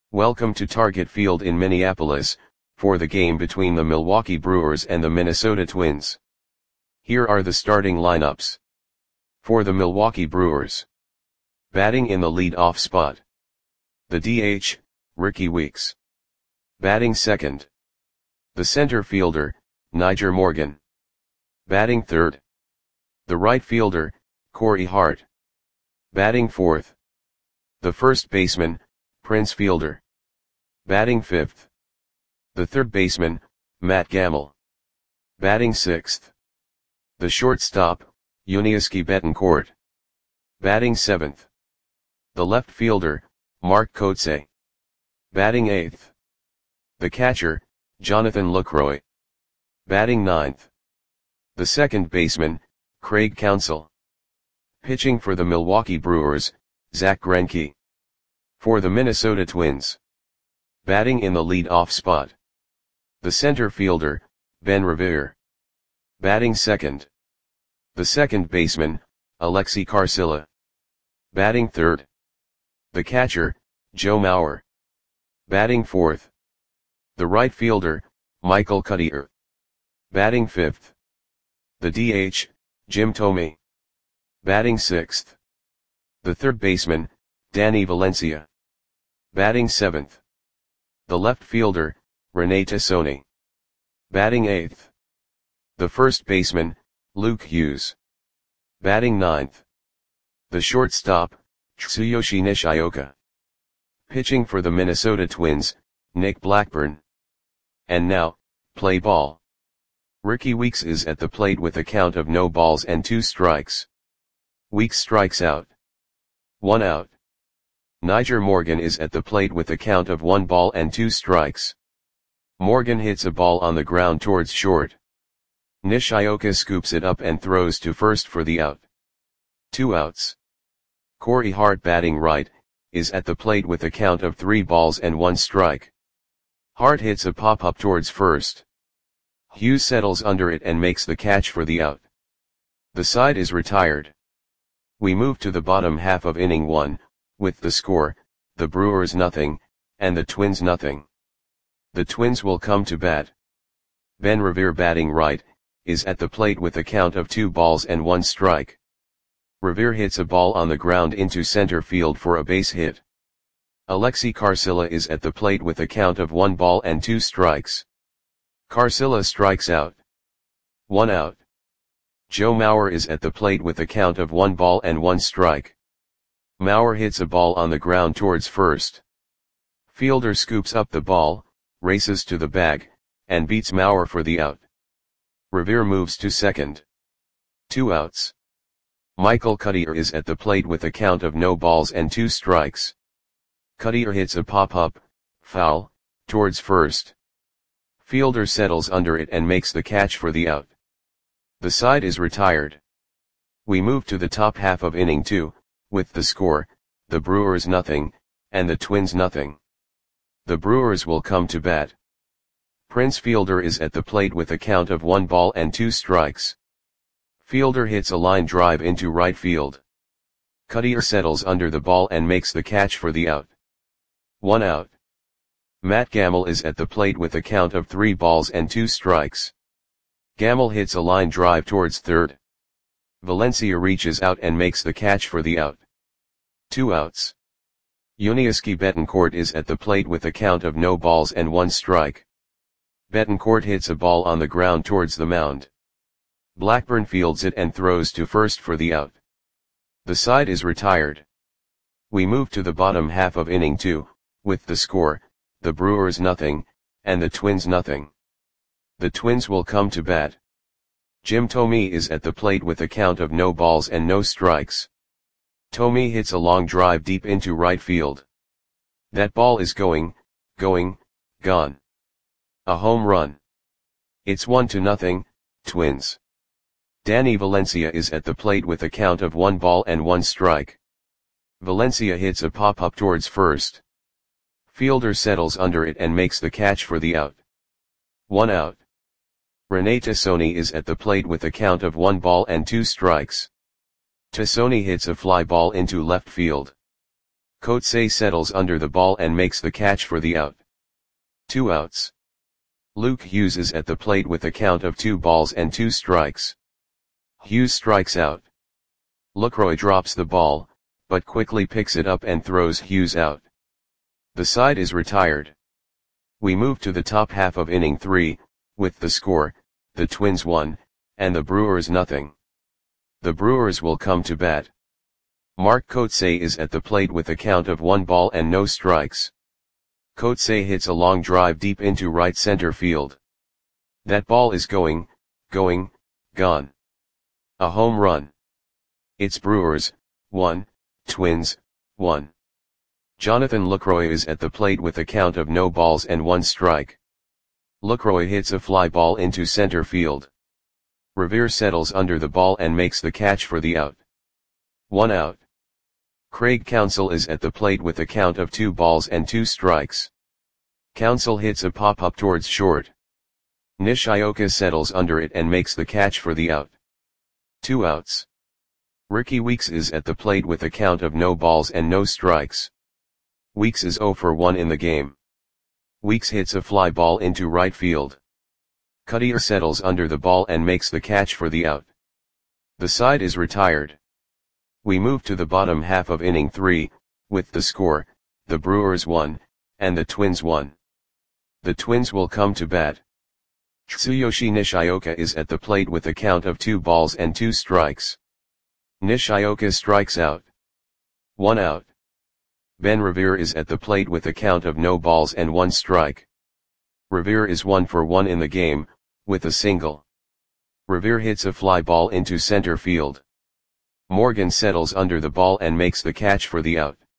Welcome to Target Field in Minneapolis, for the game between the Milwaukee Brewers and the Minnesota Twins. Here are the starting lineups. For the Milwaukee Brewers. Batting in the lead-off spot. The DH, Rickie Weeks. Batting second. The center fielder, Nyjer Morgan. Batting third. The right fielder, Corey Hart. Batting fourth. The first baseman, Prince Fielder. Batting fifth. The third baseman, Matt Gamel. Batting sixth. The shortstop, Yuniesky Betancourt. Batting seventh. The left fielder, Mark Kotsay. Batting eighth. The catcher, Jonathan Lucroy. Batting ninth. The second baseman, Craig Counsell. Pitching for the Milwaukee Brewers, Zack Greinke. For the Minnesota Twins. Batting in the lead-off spot. The center fielder, Ben Revere. Batting second. The second baseman, Alexi Carcilla. Batting third. The catcher, Joe Mauer. Batting fourth. The right fielder, Michael Cuddyer. Batting fifth. The DH, Jim Thome. Batting sixth. The third baseman, Danny Valencia. Batting seventh. The left fielder, Rene Tassone. Batting eighth. The first baseman, Luke Hughes. Batting ninth. The shortstop, Tsuyoshi Nishioka. Pitching for the Minnesota Twins, Nick Blackburn. And now, play ball. Rickie Weeks is at the plate with a count of no balls and 2 strikes. Weeks strikes out. 1 out. Nyjer Morgan is at the plate with a count of 1 ball and 2 strikes. Morgan hits a ball on the ground towards short. Nishioka scoops it up and throws to first for the out. 2 outs. Corey Hart, batting right, is at the plate with a count of 3 balls and 1 strike. Hart hits a pop-up towards first. Hughes settles under it and makes the catch for the out. The side is retired. We move to the bottom half of inning 1, with the score, the Brewers nothing, and the Twins nothing. The Twins will come to bat. Ben Revere, batting right, is at the plate with a count of 2 balls and 1 strike. Revere hits a ball on the ground into center field for a base hit. Alexi Carcilla is at the plate with a count of 1 ball and 2 strikes. Carcilla strikes out. 1 out. Joe Mauer is at the plate with a count of 1 ball and 1 strike. Mauer hits a ball on the ground towards first. Fielder scoops up the ball, races to the bag, and beats Mauer for the out. Revere moves to second. 2 outs. Michael Cuddyer is at the plate with a count of no balls and 2 strikes. Cuddyer hits a pop-up, foul, towards first. Fielder settles under it and makes the catch for the out. The side is retired. We move to the top half of inning 2, with the score, the Brewers nothing, and the Twins nothing. The Brewers will come to bat. Prince Fielder is at the plate with a count of 1 ball and 2 strikes. Fielder hits a line drive into right field. Cuddyer settles under the ball and makes the catch for the out. 1 out. Matt Gamel is at the plate with a count of 3 balls and 2 strikes. Gamel hits a line drive towards third. Valencia reaches out and makes the catch for the out. 2 outs. Yuniesky Betancourt is at the plate with a count of no balls and 1 strike. Betancourt hits a ball on the ground towards the mound. Blackburn fields it and throws to first for the out. The side is retired. We move to the bottom half of inning 2, with the score, the Brewers nothing, and the Twins nothing. The Twins will come to bat. Jim Thome is at the plate with a count of no balls and no strikes. Thome hits a long drive deep into right field. That ball is going, gone. A home run. It's 1-0, Twins. Danny Valencia is at the plate with a count of 1 ball and 1 strike. Valencia hits a pop-up towards first. Fielder settles under it and makes the catch for the out. 1 out. Rene Tassone is at the plate with a count of 1 ball and 2 strikes. Tassone hits a fly ball into left field. Coetzee settles under the ball and makes the catch for the out. 2 outs. Luke Hughes is at the plate with a count of 2 balls and 2 strikes. Hughes strikes out. Lucroy drops the ball, but quickly picks it up and throws Hughes out. The side is retired. We move to the top half of inning 3, with the score, the Twins 1, and the Brewers nothing. The Brewers will come to bat. Mark Coetzee is at the plate with a count of 1 ball and no strikes. Coetzee hits a long drive deep into right center field. That ball is gone. A home run. It's Brewers, 1, Twins, 1. Jonathan Lucroy is at the plate with a count of no balls and 1 strike. Lucroy hits a fly ball into center field. Revere settles under the ball and makes the catch for the out. 1 out. Craig Counsell is at the plate with a count of 2 balls and 2 strikes. Counsell hits a pop-up towards short. Nishioka settles under it and makes the catch for the out. 2 outs. Ricky Weeks is at the plate with a count of no balls and no strikes. Weeks is 0 for 1 in the game. Weeks hits a fly ball into right field. Cuttier settles under the ball and makes the catch for the out. The side is retired. We move to the bottom half of inning 3, with the score, the Brewers 1, and the Twins 1. The Twins will come to bat. Tsuyoshi Nishioka is at the plate with a count of 2 balls and 2 strikes. Nishioka strikes out. 1 out. Ben Revere is at the plate with a count of no balls and 1 strike. Revere is 1 for 1 in the game, with a single. Revere hits a fly ball into center field. Morgan settles under the ball and makes the catch for the out.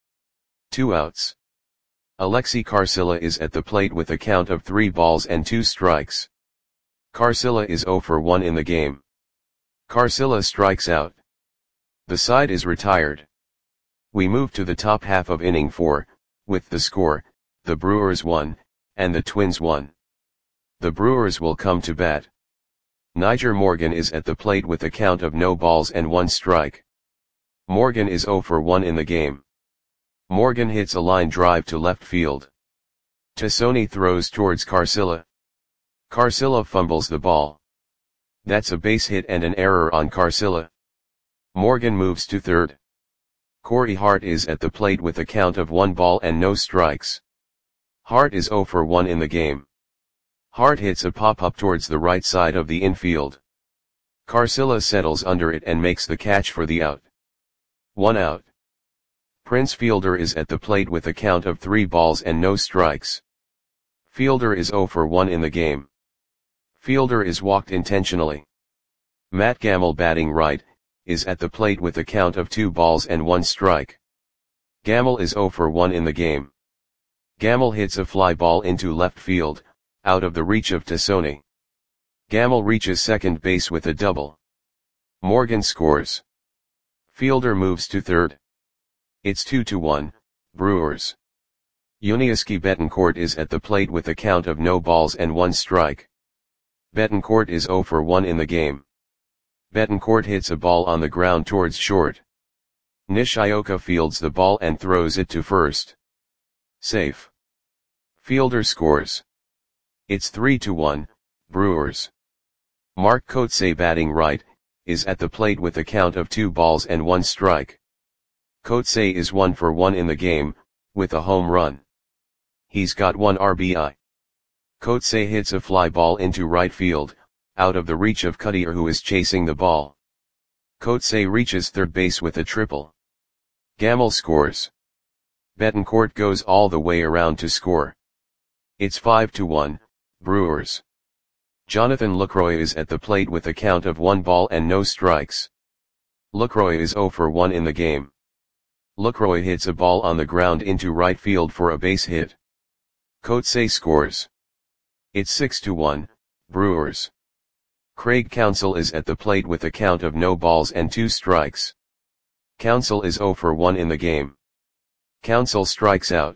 2 outs. Alexi Carcilla is at the plate with a count of 3 balls and 2 strikes. Carcilla is 0 for 1 in the game. Carcilla strikes out. The side is retired. We move to the top half of inning 4, with the score, the Brewers 1, and the Twins 1. The Brewers will come to bat. Niger Morgan is at the plate with a count of no balls and 1 strike. Morgan is 0 for 1 in the game. Morgan hits a line drive to left field. Tassoni throws towards Carcilla. Carcilla fumbles the ball. That's a base hit and an error on Carcilla. Morgan moves to third. Corey Hart is at the plate with a count of 1 ball and no strikes. Hart is 0 for 1 in the game. Hart hits a pop-up towards the right side of the infield. Carcilla settles under it and makes the catch for the out. 1 out. Prince Fielder is at the plate with a count of 3 balls and no strikes. Fielder is 0 for 1 in the game. Fielder is walked intentionally. Matt Gamble, batting right, is at the plate with a count of 2 balls and 1 strike. Gamble is 0 for 1 in the game. Gamble hits a fly ball into left field, out of the reach of Tassoni. Gamble reaches second base with a double. Morgan scores. Fielder moves to third. It's 2-1, Brewers. Yuniesky Betancourt is at the plate with a count of no balls and 1 strike. Betancourt is 0 for 1 in the game. Betancourt hits a ball on the ground towards short. Nishioka fields the ball and throws it to first. Safe. Fielder scores. It's 3-1, Brewers. Mark Coetzee, batting right, is at the plate with a count of 2 balls and 1 strike. Coetzee is 1 for 1 in the game, with a home run. He's got 1 RBI. Coetzee hits a fly ball into right field, out of the reach of Cuttier, who is chasing the ball. Coetzee reaches third base with a triple. Gamble scores. Betancourt goes all the way around to score. It's 5-1, Brewers. Jonathan Lucroy is at the plate with a count of 1 ball and no strikes. Lucroy is 0 for 1 in the game. Lucroy hits a ball on the ground into right field for a base hit. Coetzee scores. It's 6-1, Brewers. Craig Counsell is at the plate with a count of no balls and 2 strikes. Counsell is 0 for 1 in the game. Counsell strikes out.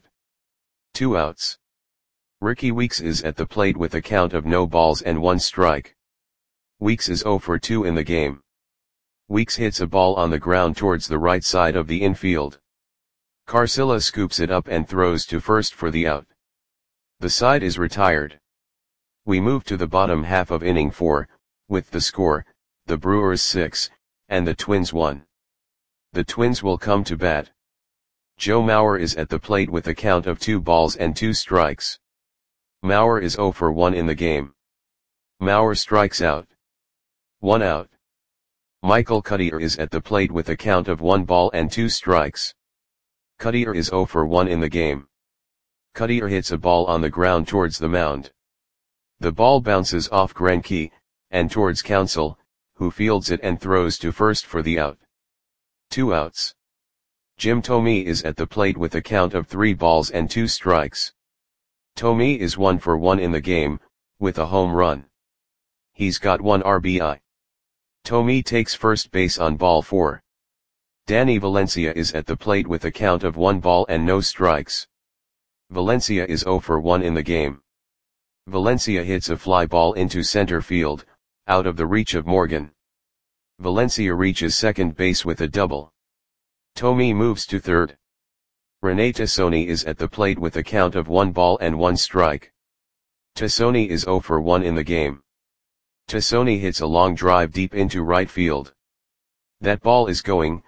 2 outs. Ricky Weeks is at the plate with a count of no balls and 1 strike. Weeks is 0 for 2 in the game. Weeks hits a ball on the ground towards the right side of the infield. Carcilla scoops it up and throws to first for the out. The side is retired. We move to the bottom half of inning 4, with the score, the Brewers 6, and the Twins 1. The Twins will come to bat. Joe Mauer is at the plate with a count of 2 balls and 2 strikes. Mauer is 0 for 1 in the game. Mauer strikes out. 1 out. Michael Cuddyer is at the plate with a count of 1 ball and 2 strikes. Cuddyer is 0 for 1 in the game. Cuddyer hits a ball on the ground towards the mound. The ball bounces off Greinke, and towards Counsell, who fields it and throws to first for the out. 2 outs. Jim Thome is at the plate with a count of 3 balls and 2 strikes. Thome is 1 for 1 in the game, with a home run. He's got 1 RBI. Thome takes first base on ball 4. Danny Valencia is at the plate with a count of 1 ball and no strikes. Valencia is 0 for 1 in the game. Valencia hits a fly ball into center field, out of the reach of Morgan. Valencia reaches second base with a double. Thome moves to third. Rene Tassone is at the plate with a count of 1 ball and 1 strike. Tassone is 0 for 1 in the game. Tassone hits a long drive deep into right field. That ball is gone.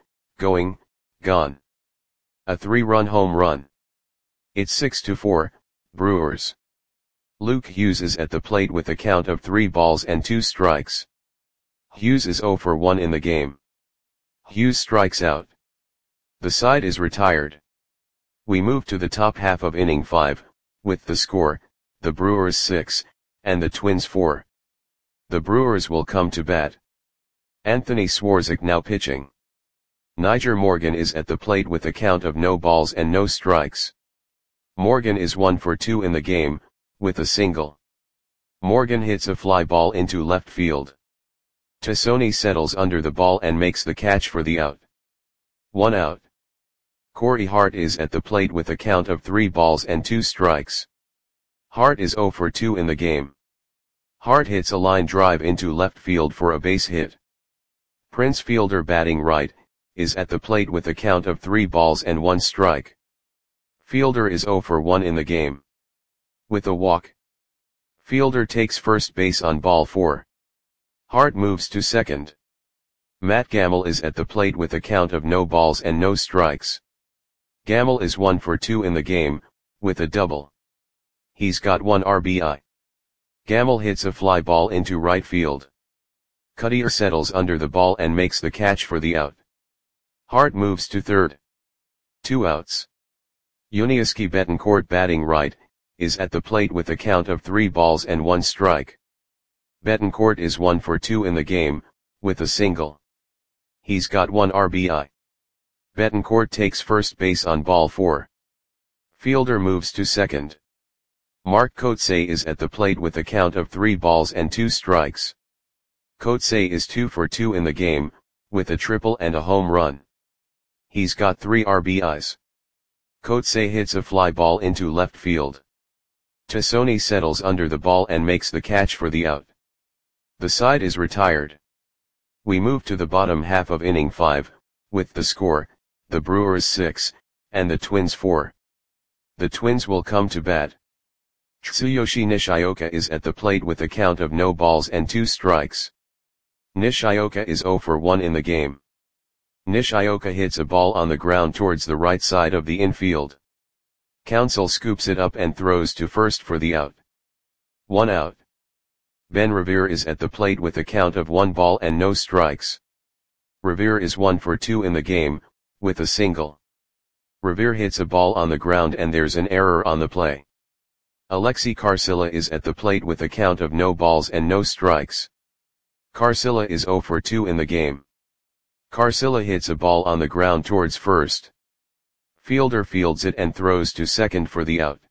A 3-run home run. It's 6-4, Brewers. Luke Hughes is at the plate with a count of 3 balls and 2 strikes. Hughes is 0 for 1 in the game. Hughes strikes out. The side is retired. We move to the top half of inning 5, with the score, the Brewers 6, and the Twins 4. The Brewers will come to bat. Anthony Swarzak now pitching. Nyjer Morgan is at the plate with a count of no balls and no strikes. Morgan is 1 for 2 in the game, with a single. Morgan hits a fly ball into left field. Tassone settles under the ball and makes the catch for the out. 1 out. Corey Hart is at the plate with a count of 3 balls and 2 strikes. Hart is 0 for 2 in the game. Hart hits a line drive into left field for a base hit. Prince Fielder, batting right, is at the plate with a count of 3 balls and 1 strike. Fielder is 0 for 1 in the game. With a walk. Fielder takes first base on ball 4. Hart moves to second. Matt Gamble is at the plate with a count of no balls and no strikes. Gamble is 1 for 2 in the game, with a double. He's got 1 RBI. Gamble hits a fly ball into right field. Cuddyer settles under the ball and makes the catch for the out. Hart moves to third. 2 outs. Yuniesky Betancourt, batting right, is at the plate with a count of 3 balls and 1 strike. Betancourt is 1 for 2 in the game, with a single. He's got 1 RBI. Betancourt takes first base on ball 4. Fielder moves to second. Mark Kotsay is at the plate with a count of 3 balls and 2 strikes. Kotsay is 2 for 2 in the game, with a triple and a home run. He's got 3 RBIs. Kotsay hits a fly ball into left field. Tassone settles under the ball and makes the catch for the out. The side is retired. We move to the bottom half of inning 5, with the score, the Brewers 6, and the Twins 4. The Twins will come to bat. Tsuyoshi Nishioka is at the plate with a count of no balls and 2 strikes. Nishioka is 0 for 1 in the game. Nishioka hits a ball on the ground towards the right side of the infield. Counsell scoops it up and throws to first for the out. 1 out. Ben Revere is at the plate with a count of 1 ball and no strikes. Revere is 1 for 2 in the game, with a single. Revere hits a ball on the ground and there's an error on the play. Alexi Carcilla is at the plate with a count of no balls and no strikes. Carcilla is 0 for 2 in the game. Carcilla hits a ball on the ground towards first. Fielder fields it and throws to second for the out.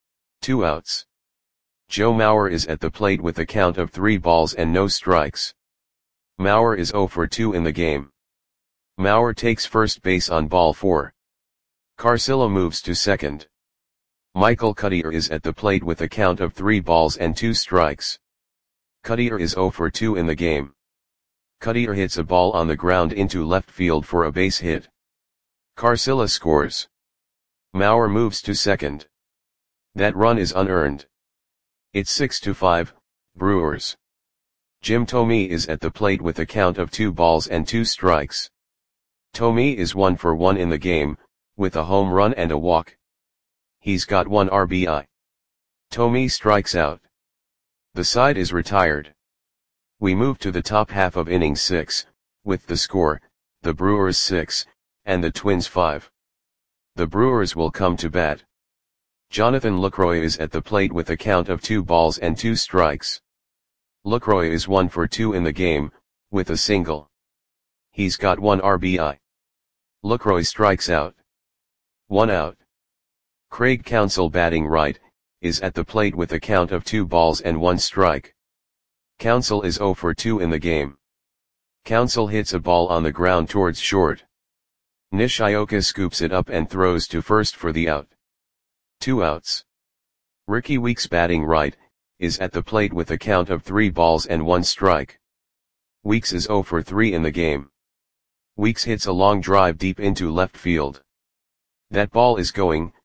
2 outs. Joe Mauer is at the plate with a count of 3 balls and no strikes. Mauer is 0 for 2 in the game. Mauer takes first base on ball 4. Carcilla moves to second. Michael Cuddyer is at the plate with a count of 3 balls and 2 strikes. Cuddyer is 0 for 2 in the game. Cuddyer hits a ball on the ground into left field for a base hit. Carcilla scores. Maurer moves to second. That run is unearned. It's 6-5, Brewers. Jim Thome is at the plate with a count of 2 balls and 2 strikes. Thome is 1 for 1 in the game, with a home run and a walk. He's got 1 RBI. Thome strikes out. The side is retired. We move to the top half of inning 6, with the score, the Brewers 6, and the Twins 5. The Brewers will come to bat. Jonathan Lucroy is at the plate with a count of 2 balls and 2 strikes. Lucroy is 1 for 2 in the game, with a single. He's got 1 RBI. Lucroy strikes out. 1 out. Craig Counsell, batting right, is at the plate with a count of 2 balls and 1 strike. Counsell is 0 for 2 in the game. Counsell hits a ball on the ground towards short. Nishioka scoops it up and throws to first for the out. 2 outs. Rickie Weeks, batting right, is at the plate with a count of 3 balls and 1 strike. Weeks is 0 for 3 in the game. Weeks hits a long drive deep into left field. That ball is gone.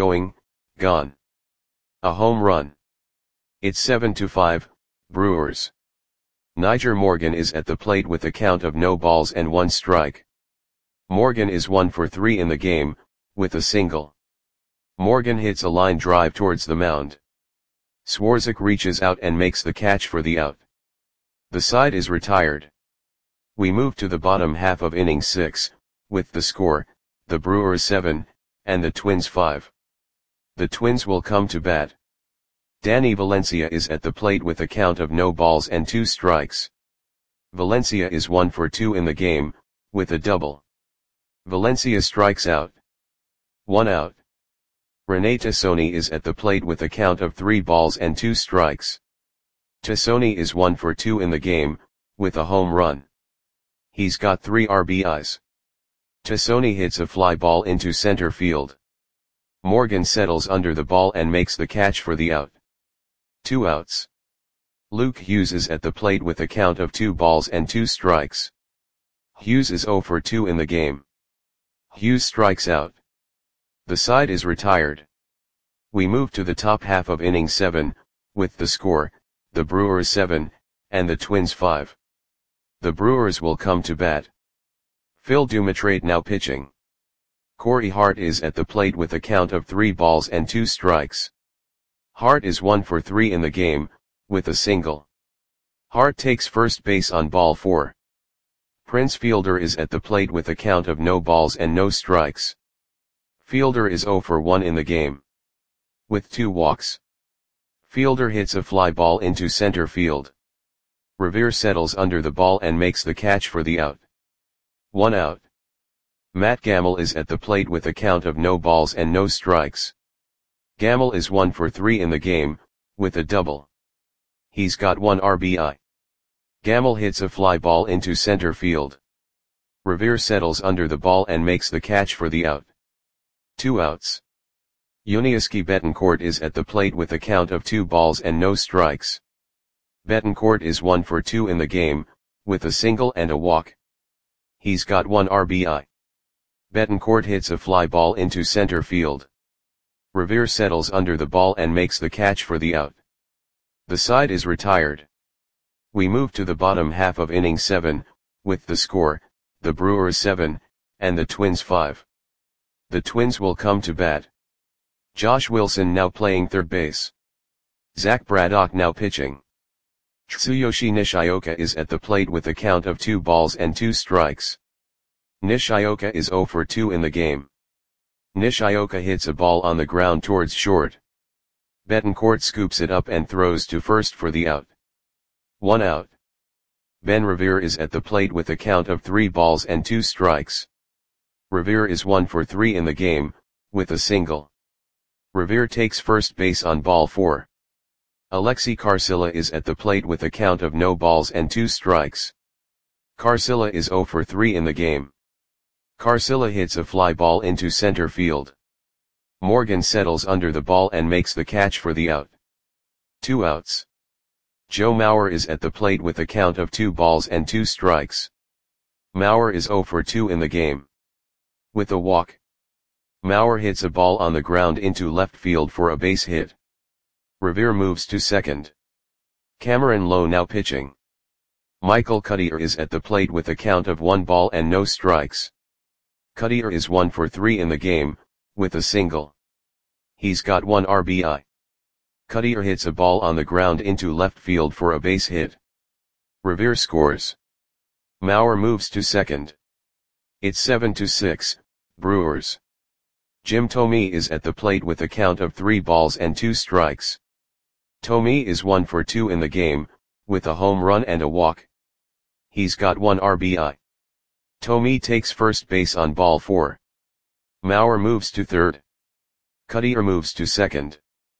A home run. It's 7-5, Brewers. Nyjer Morgan is at the plate with a count of no balls and 1 strike. Morgan is 1 for 3 in the game, with a single. Morgan hits a line drive towards the mound. Swarzak reaches out and makes the catch for the out. The side is retired. We move to the bottom half of inning 6, with the score, the Brewers 7, and the Twins 5. The Twins will come to bat. Danny Valencia is at the plate with a count of no balls and 2 strikes. Valencia is 1 for 2 in the game, with a double. Valencia strikes out. 1 out. Rene Tassone is at the plate with a count of 3 balls and 2 strikes. Tassone is 1 for 2 in the game, with a home run. He's got 3 RBIs. Tassone hits a fly ball into center field. Morgan settles under the ball and makes the catch for the out. 2 outs. Luke Hughes is at the plate with a count of 2 balls and 2 strikes. Hughes is 0 for 2 in the game. Hughes strikes out. The side is retired. We move to the top half of inning 7, with the score, the Brewers 7, and the Twins 5. The Brewers will come to bat. Phil Dumitrade now pitching. Corey Hart is at the plate with a count of 3 balls and 2 strikes. Hart is 1 for 3 in the game, with a single. Hart takes first base on ball 4. Prince Fielder is at the plate with a count of no balls and no strikes. Fielder is 0 for 1 in the game. With 2 walks. Fielder hits a fly ball into center field. Revere settles under the ball and makes the catch for the out. 1 out. Matt Gamble is at the plate with a count of no balls and no strikes. Gamble is 1 for 3 in the game, with a double. He's got 1 RBI. Gamble hits a fly ball into center field. Revere settles under the ball and makes the catch for the out. 2 outs. Yuniesky Betancourt is at the plate with a count of 2 balls and no strikes. Betancourt is 1 for 2 in the game, with a single and a walk. He's got 1 RBI. Betancourt hits a fly ball into center field. Revere settles under the ball and makes the catch for the out. The side is retired. We move to the bottom half of inning 7, with the score, the Brewers 7, and the Twins 5. The Twins will come to bat. Josh Wilson now playing third base. Zach Braddock now pitching. Tsuyoshi Nishioka is at the plate with a count of 2 balls and 2 strikes. Nishioka is 0 for 2 in the game. Nishioka hits a ball on the ground towards short. Betancourt scoops it up and throws to first for the out. 1 out. Ben Revere is at the plate with a count of 3 balls and 2 strikes. Revere is 1 for 3 in the game, with a single. Revere takes first base on ball 4. Alexi Carcilla is at the plate with a count of no balls and 2 strikes. Carcilla is 0 for 3 in the game. Carcilla hits a fly ball into center field. Morgan settles under the ball and makes the catch for the out. 2 outs. Joe Mauer is at the plate with a count of 2 balls and 2 strikes. Mauer is 0 for 2 in the game. With a walk. Maurer hits a ball on the ground into left field for a base hit. Revere moves to second. Cameron Lowe now pitching. Michael Cuddyer is at the plate with a count of 1 ball and no strikes. Cuddyer is 1 for 3 in the game, with a single. He's got 1 RBI. Cuddyer hits a ball on the ground into left field for a base hit. Revere scores. Maurer moves to second. It's 7-6, Brewers. Jim Thome is at the plate with a count of 3 balls and 2 strikes. Thome is 1 for 2 in the game, with a home run and a walk. He's got 1 RBI. Thome takes first base on ball 4. Maurer moves to third. Cuddyer moves to second.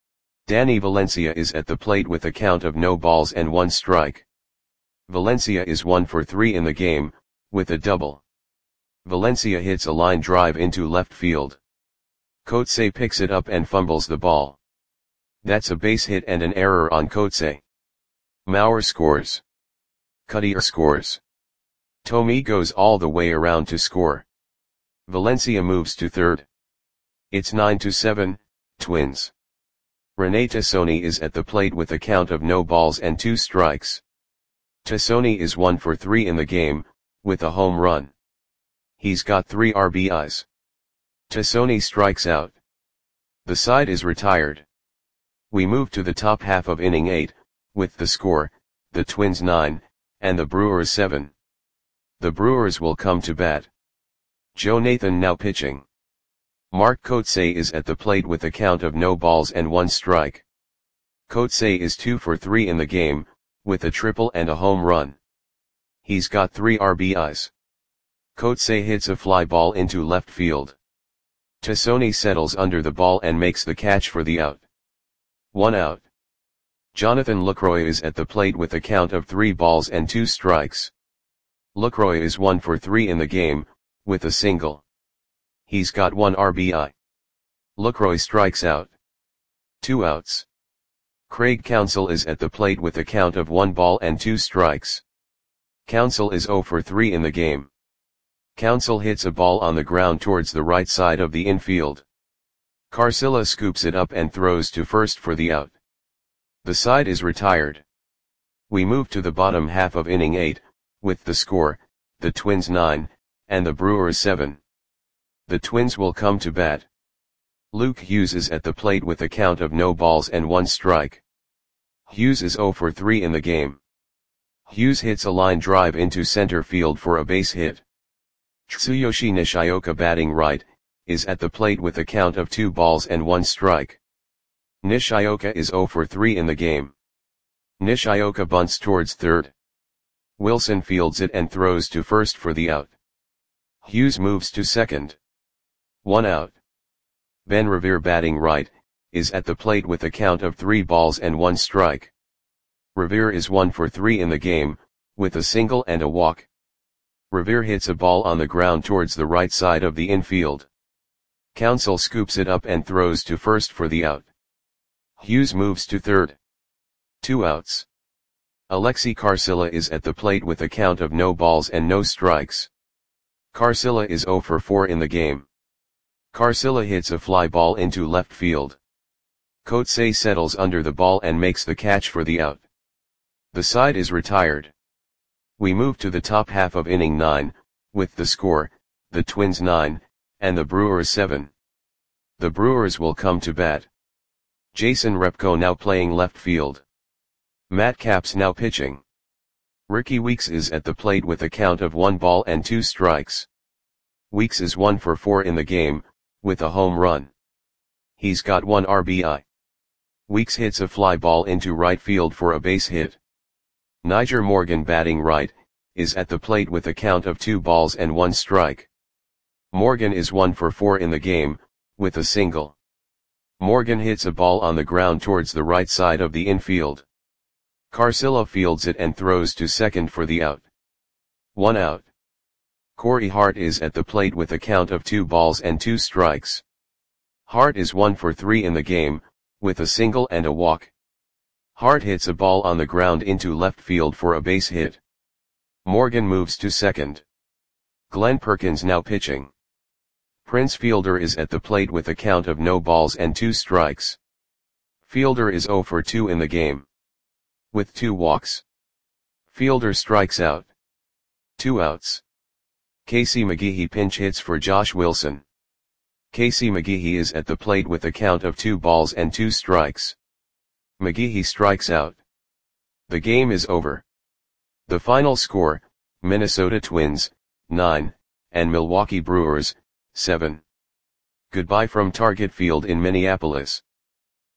Danny Valencia is at the plate with a count of no balls and 1 strike. Valencia is 1 for 3 in the game, with a double. Valencia hits a line drive into left field. Kotsay picks it up and fumbles the ball. That's a base hit and an error on Kotsay. Maurer scores. Cuddyer scores. Thome goes all the way around to score. Valencia moves to third. It's 9-7, Twins. Rene Tassone is at the plate with a count of no balls and 2 strikes. Tassone is 1 for 3 in the game, with a home run. He's got 3 RBIs. Tassone strikes out. The side is retired. We move to the top half of inning 8, with the score, the Twins 9, and the Brewers 7. The Brewers will come to bat. Joe Nathan now pitching. Mark Kotsay is at the plate with a count of no balls and 1 strike. Kotsay is 2 for 3 in the game, with a triple and a home run. He's got 3 RBIs. Kotsay hits a fly ball into left field. Tassone settles under the ball and makes the catch for the out. 1 out. Jonathan Lucroy is at the plate with a count of 3 balls and 2 strikes. Lucroy is 1 for 3 in the game, with a single. He's got 1 RBI. Lucroy strikes out. 2 outs. Craig Counsell is at the plate with a count of 1 ball and 2 strikes. Counsell is 0 for 3 in the game. Counsell hits a ball on the ground towards the right side of the infield. Carcilla scoops it up and throws to first for the out. The side is retired. We move to the bottom half of inning 8, with the score, the Twins 9, and the Brewers 7. The Twins will come to bat. Luke Hughes is at the plate with a count of no balls and 1 strike. Hughes is 0 for 3 in the game. Hughes hits a line drive into center field for a base hit. Tsuyoshi Nishioka batting right, is at the plate with a count of 2 balls and 1 strike. Nishioka is 0 for 3 in the game. Nishioka bunts towards third. Wilson fields it and throws to first for the out. Hughes moves to second. 1 out. Ben Revere batting right, is at the plate with a count of 3 balls and 1 strike. Revere is 1 for 3 in the game, with a single and a walk. Revere hits a ball on the ground towards the right side of the infield. Counsell scoops it up and throws to first for the out. Hughes moves to third. 2 outs. Alexi Carcilla is at the plate with a count of no balls and no strikes. Carcilla is 0 for 4 in the game. Carcilla hits a fly ball into left field. Kotsay settles under the ball and makes the catch for the out. The side is retired. We move to the top half of inning 9, with the score, the Twins 9, and the Brewers 7. The Brewers will come to bat. Jason Repko now playing left field. Matt Capps now pitching. Ricky Weeks is at the plate with a count of 1 ball and 2 strikes. Weeks is 1 for 4 in the game, with a home run. He's got 1 RBI. Weeks hits a fly ball into right field for a base hit. Niger Morgan batting right, is at the plate with a count of 2 balls and 1 strike. Morgan is 1 for 4 in the game, with a single. Morgan hits a ball on the ground towards the right side of the infield. Carcilla fields it and throws to second for the out. 1 out. Corey Hart is at the plate with a count of 2 balls and 2 strikes. Hart is 1 for 3 in the game, with a single and a walk. Hart hits a ball on the ground into left field for a base hit. Morgan moves to second. Glenn Perkins now pitching. Prince Fielder is at the plate with a count of no balls and 2 strikes. Fielder is 0 for 2 in the game. With 2 walks. Fielder strikes out. 2 outs. Casey McGehee pinch hits for Josh Wilson. Casey McGehee is at the plate with a count of 2 balls and 2 strikes. McGehee strikes out. The game is over. The final score, Minnesota Twins, 9, and Milwaukee Brewers, 7. Goodbye from Target Field in Minneapolis.